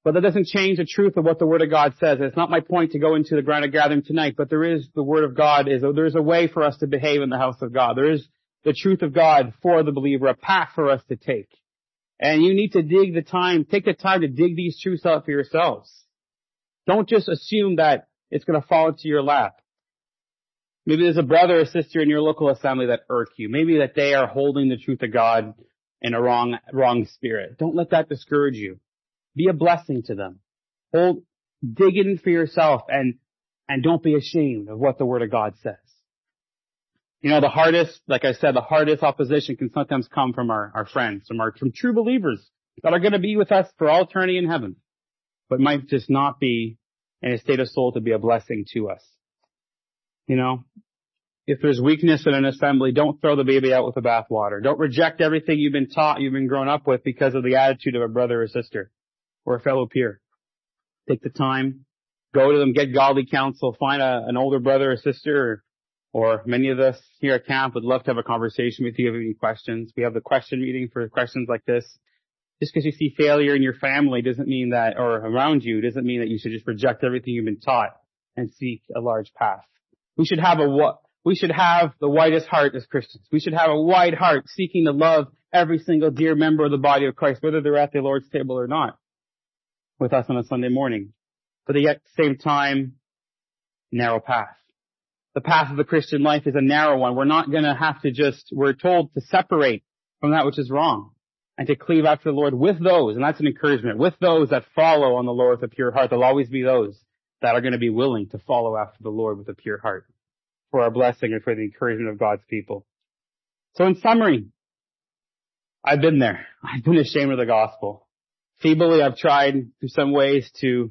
But that doesn't change the truth of what the Word of God says. It's not my point to go into the ground of gathering tonight, but there is the Word of God. Is There is a way for us to behave in the house of God. There is the truth of God for the believer, a path for us to take. And you need to dig the time, take the time to dig these truths out for yourselves. Don't just assume that it's going to fall into your lap. Maybe there's a brother or sister in your local assembly that irk you. Maybe that they are holding the truth of God in a wrong, wrong spirit. Don't let that discourage you. Be a blessing to them. Hold, dig in for yourself and, and don't be ashamed of what the Word of God says. You know, the hardest, like I said, the hardest opposition can sometimes come from our, our friends, from our, from true believers that are going to be with us for all eternity in heaven, but might just not be in a state of soul to be a blessing to us. You know, if there's weakness in an assembly, don't throw the baby out with the bathwater. Don't reject everything you've been taught, you've been grown up with because of the attitude of a brother or sister or a fellow peer. Take the time, go to them, get godly counsel, find a, an older brother or sister, or, or many of us here at camp would love to have a conversation with you if you have any questions. We have the question meeting for questions like this. Just because you see failure in your family doesn't mean that, or around you, doesn't mean that you should just reject everything you've been taught and seek a large path. We should have a what? We should have the widest heart as Christians. We should have a wide heart seeking to love every single dear member of the body of Christ, whether they're at the Lord's table or not, with us on a Sunday morning. But at the same time, narrow path. The path of the Christian life is a narrow one. We're not going to have to just, we're told to separate from that which is wrong and to cleave after the Lord with those, and that's an encouragement, with those that follow on the Lord with a pure heart. There'll always be those that are going to be willing to follow after the Lord with a pure heart for our blessing and for the encouragement of God's people. So in summary, I've been there. I've been ashamed of the gospel. Feebly, I've tried through some ways to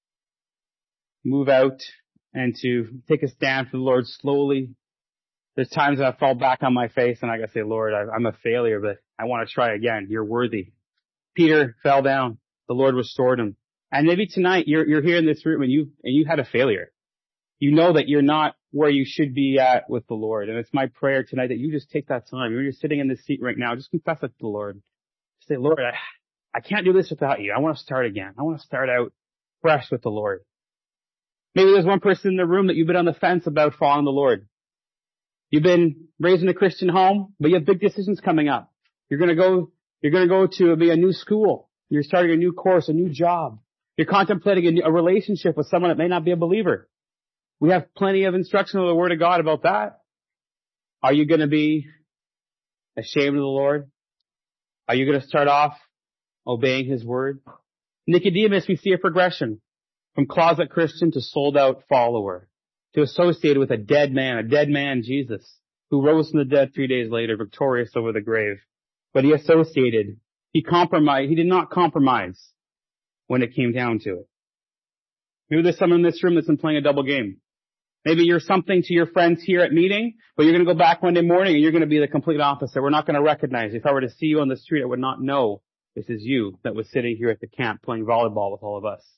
move out and to take a stand for the Lord slowly. There's times that I fall back on my face and I gotta say, Lord, I'm a failure, but I want to try again. You're worthy. Peter fell down. The Lord restored him. And maybe tonight you're, you're here in this room and you, and you had a failure. You know that you're not where you should be at with the Lord. And it's my prayer tonight that you just take that time. You're sitting in this seat right now. Just confess it to the Lord. Say, Lord, I, I can't do this without you. I want to start again. I want to start out fresh with the Lord. Maybe there's one person in the room that you've been on the fence about following the Lord. You've been raised in a Christian home, but you have big decisions coming up. You're going to go, you're going to go to be a new school. You're starting a new course, a new job. You're contemplating a, new, a relationship with someone that may not be a believer. We have plenty of instruction of the Word of God about that. Are you going to be ashamed of the Lord? Are you going to start off obeying His Word? Nicodemus, we see a progression from closet Christian to sold out follower, to associated with a dead man, a dead man, Jesus, who rose from the dead three days later, victorious over the grave. But he associated, he compromised, he did not compromise when it came down to it. Maybe there's someone in this room that's been playing a double game. Maybe you're something to your friends here at meeting, but you're going to go back Monday morning and you're going to be the complete opposite. We're not going to recognize you. If I were to see you on the street, I would not know this is you that was sitting here at the camp playing volleyball with all of us.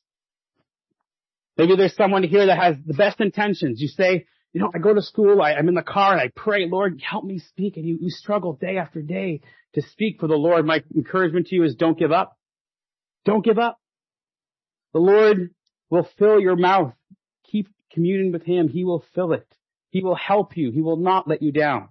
Maybe there's someone here that has the best intentions. You say, you know, I go to school, I, I'm in the car and I pray, Lord, help me speak. And you, you struggle day after day to speak for the Lord. My encouragement to you is don't give up. Don't give up. The Lord will fill your mouth. Keep communing with Him. He will fill it. He will help you. He will not let you down.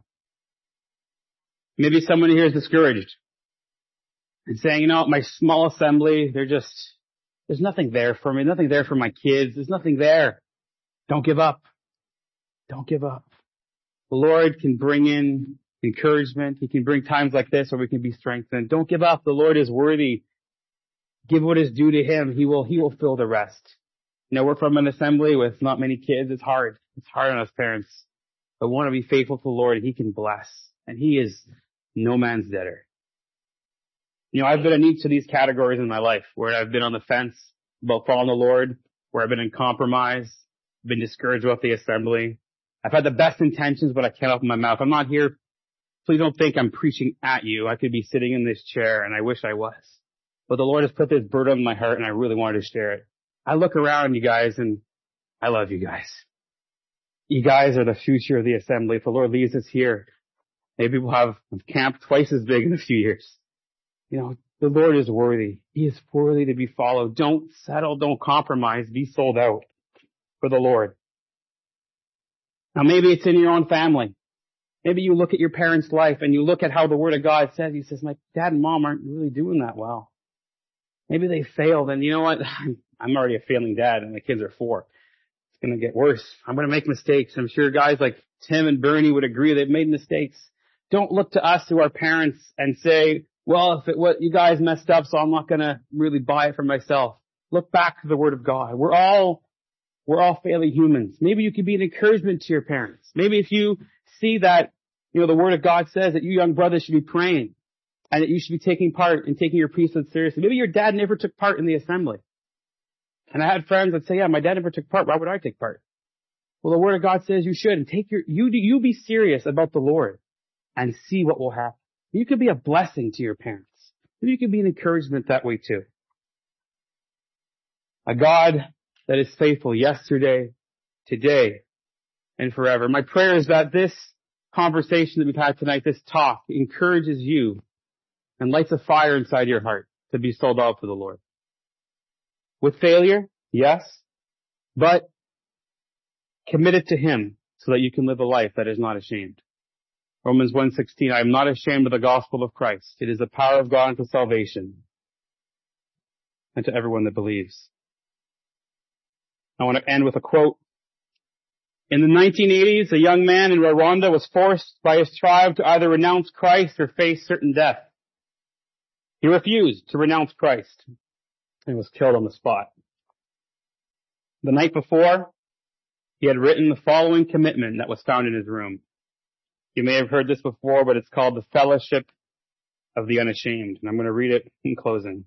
Maybe someone here is discouraged and saying, you know, my small assembly, they're just, there's nothing there for me. Nothing there for my kids. There's nothing there. Don't give up. Don't give up. The Lord can bring in encouragement. He can bring times like this where we can be strengthened. Don't give up. The Lord is worthy. Give what is due to Him. He will, He will fill the rest. You know, we're from an assembly with not many kids. It's hard. It's hard on us parents. But we want to be faithful to the Lord and He can bless. And He is no man's debtor. You know, I've been in each of these categories in my life where I've been on the fence about following the Lord, where I've been in compromise, been discouraged about the assembly. I've had the best intentions, but I can't open my mouth. I'm not here. Please don't think I'm preaching at you. I could be sitting in this chair and I wish I was. But the Lord has put this burden on my heart and I really wanted to share it. I look around, you guys, and I love you guys. You guys are the future of the assembly. If the Lord leaves us here, maybe we'll have camp twice as big in a few years. You know, The Lord is worthy. He is worthy to be followed. Don't settle. Don't compromise. Be sold out for the Lord. Now maybe it's in your own family. Maybe you look at your parents' life and you look at how the Word of God says, he says, my dad and mom aren't really doing that well. Maybe they failed, and you know what? I'm already a failing dad and my kids are four. It's going to get worse. I'm going to make mistakes. I'm sure guys like Tim and Bernie would agree they've made mistakes. Don't look to us who are parents and say, well, if it, what you guys messed up, so I'm not going to really buy it for myself. Look back to the Word of God. We're all, we're all failing humans. Maybe you could be an encouragement to your parents. Maybe if you see that, you know, the Word of God says that you young brothers should be praying and that you should be taking part and taking your priesthood seriously. Maybe your dad never took part in the assembly. And I had friends that say, yeah, my dad never took part. Why would I take part? Well, the Word of God says you should, and take your, you, you be serious about the Lord and see what will happen. You could be a blessing to your parents. Maybe you could be an encouragement that way too. A God that is faithful yesterday, today, and forever. My prayer is that this conversation that we've had tonight, this talk, encourages you and lights a fire inside your heart to be sold out for the Lord. With failure, yes, but committed to Him so that you can live a life that is not ashamed. Romans one sixteen, I am not ashamed of the gospel of Christ. It is the power of God unto salvation and to everyone that believes. I want to end with a quote. In the nineteen eighties, a young man in Rwanda was forced by his tribe to either renounce Christ or face certain death. He refused to renounce Christ and was killed on the spot. The night before, he had written the following commitment that was found in his room. You may have heard this before, but it's called the Fellowship of the Unashamed. And I'm going to read it in closing.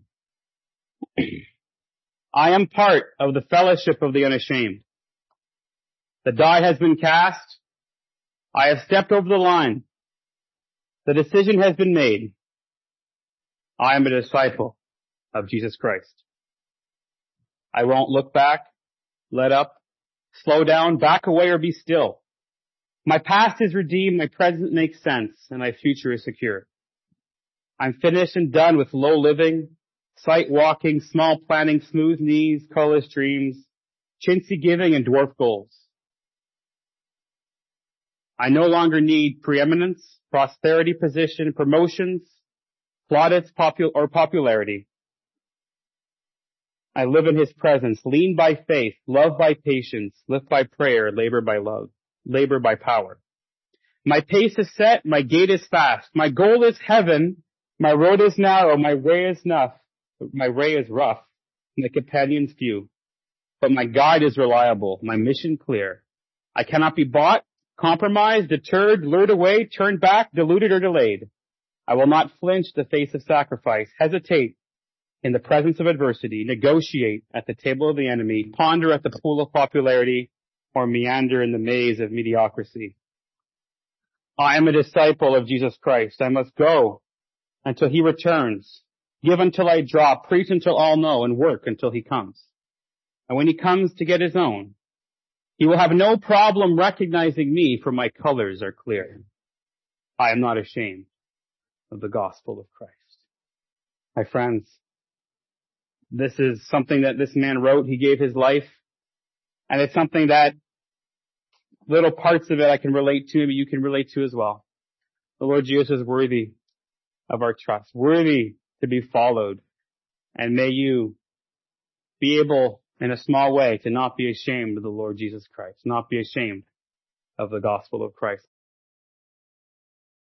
I am part of the Fellowship of the Unashamed. The die has been cast. I have stepped over the line. The decision has been made. I am a disciple of Jesus Christ. I won't look back, let up, slow down, back away, or be still. My past is redeemed, my present makes sense, and my future is secure. I'm finished and done with low living, sight walking, small planning, smooth knees, colorless dreams, chintzy giving, and dwarf goals. I no longer need preeminence, prosperity, position, promotions, plaudits, popul- or popularity. I live in His presence, lean by faith, love by patience, live by prayer, labor by love, labor by power. My pace is set, my gait is fast, my goal is heaven, my road is narrow, my way is enough, my way is rough, and the companions few. But my guide is reliable, my mission clear. I cannot be bought, compromised, deterred, lured away, turned back, deluded, or delayed. I will not flinch the face of sacrifice, hesitate in the presence of adversity, negotiate at the table of the enemy, ponder at the pool of popularity, or meander in the maze of mediocrity. I am a disciple of Jesus Christ. I must go until He returns, give until I drop, preach until all know, and work until He comes. And when He comes to get His own, He will have no problem recognizing me, for my colors are clear. I am not ashamed of the gospel of Christ. My friends, this is something that this man wrote. He gave his life. And it's something that little parts of it I can relate to, but you can relate to as well. The Lord Jesus is worthy of our trust, worthy to be followed. And may you be able, in a small way, to not be ashamed of the Lord Jesus Christ, not be ashamed of the gospel of Christ.